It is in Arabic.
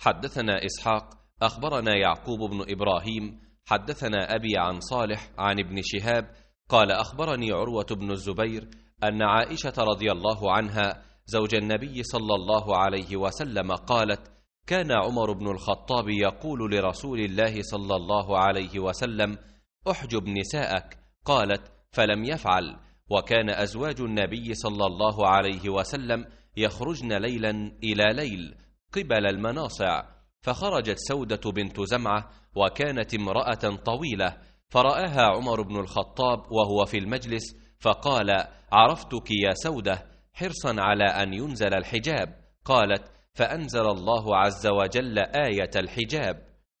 حدثنا إسحاق أخبرنا يعقوب بن إبراهيم حدثنا أبي عن صالح عن ابن شهاب قال أخبرني عروة بن الزبير أن عائشة رضي الله عنها زوج النبي صلى الله عليه وسلم قالت: كان عمر بن الخطاب يقول لرسول الله صلى الله عليه وسلم: احجب نساءك، قالت: فلم يفعل. وكان أزواج النبي صلى الله عليه وسلم يخرجن ليلا إلى ليل قبل المناصع، فخرجت سودة بنت زمعة وكانت امرأة طويلة، فرآها عمر بن الخطاب وهو في المجلس فقال: عرفتك يا سودة، حرصا على أن ينزل الحجاب. قالت: فأنزل الله عز وجل آية الحجاب.